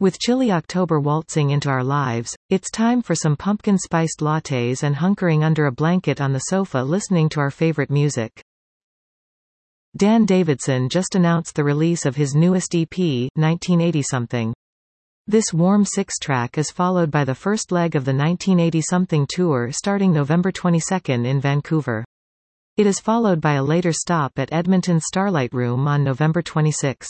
With chilly October waltzing into our lives, it's time for some pumpkin-spiced lattes and hunkering under a blanket on the sofa listening to our favorite music. Dan Davidson just announced the release of his newest EP, 1980-something. This warm six-track is followed by the first leg of the 1980-something tour starting November 22 in Vancouver. It is followed by a later stop at Edmonton's Starlight Room on November 26.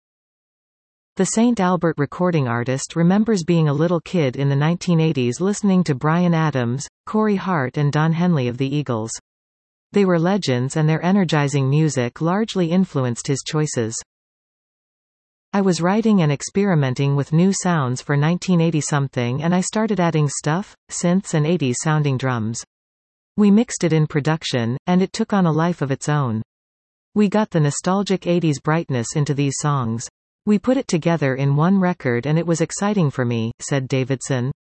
The St. Albert recording artist remembers being a little kid in the 1980s listening to Bryan Adams, Corey Hart and Don Henley of the Eagles. They were legends and their energizing music largely influenced his choices. I was writing and experimenting with new sounds for 1980-something and I started adding stuff, synths and 80s-sounding drums. We mixed it in production, and it took on a life of its own. We got the nostalgic 80s brightness into these songs. We put it together in one record and it was exciting for me, said Davidson.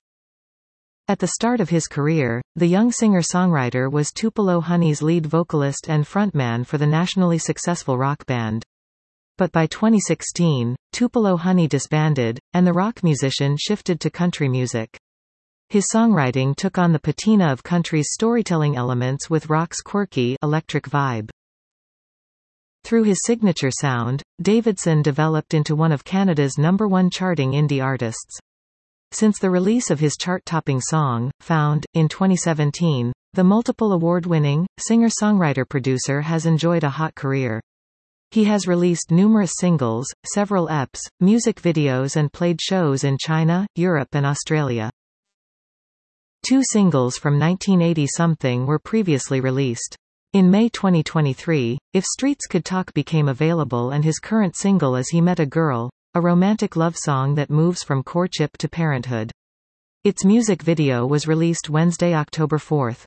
At the start of his career, the young singer-songwriter was Tupelo Honey's lead vocalist and frontman for the nationally successful rock band. But by 2016, Tupelo Honey disbanded, and the rock musician shifted to country music. His songwriting took on the patina of country's storytelling elements with rock's quirky, electric vibe. Through his signature sound, Davidson developed into one of Canada's #1 charting indie artists. Since the release of his chart-topping song, Found, in 2017, the multiple award-winning, singer-songwriter-producer has enjoyed a hot career. He has released numerous singles, several EPs, music videos and played shows in China, Europe and Australia. 2 singles from 1980-something were previously released. In May 2023, If Streets Could Talk became available and his current single is He Met a Girl, a romantic love song that moves from courtship to parenthood. Its music video was released Wednesday, October 4.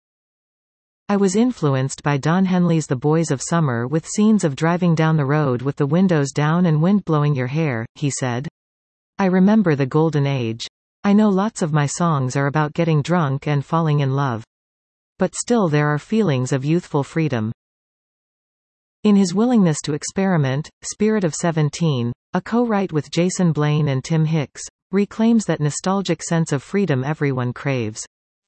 I was influenced by Don Henley's The Boys of Summer with scenes of driving down the road with the windows down and wind blowing your hair, he said. I remember the golden age. I know lots of my songs are about getting drunk and falling in love. But still there are feelings of youthful freedom. In his willingness to experiment, Spirit of 17, a co-write with Jason Blaine and Tim Hicks, reclaims that nostalgic sense of freedom everyone craves.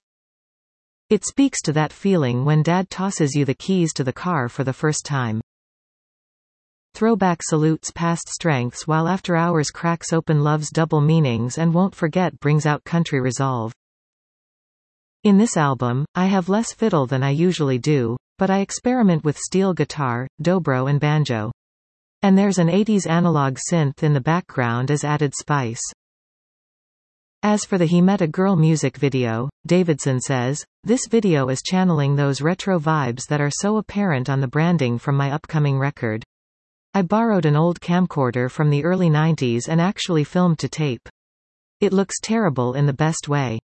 It speaks to that feeling when Dad tosses you the keys to the car for the first time. Throwback salutes past strengths while After Hours cracks open love's double meanings and Won't Forget brings out country resolve. In this album, I have less fiddle than I usually do, but I experiment with steel guitar, dobro and banjo. And there's an 80s analog synth in the background as added spice. As for the He Met a Girl music video, Davidson says, this video is channeling those retro vibes that are so apparent on the branding from my upcoming record. I borrowed an old camcorder from the early 90s and actually filmed to tape. It looks terrible in the best way.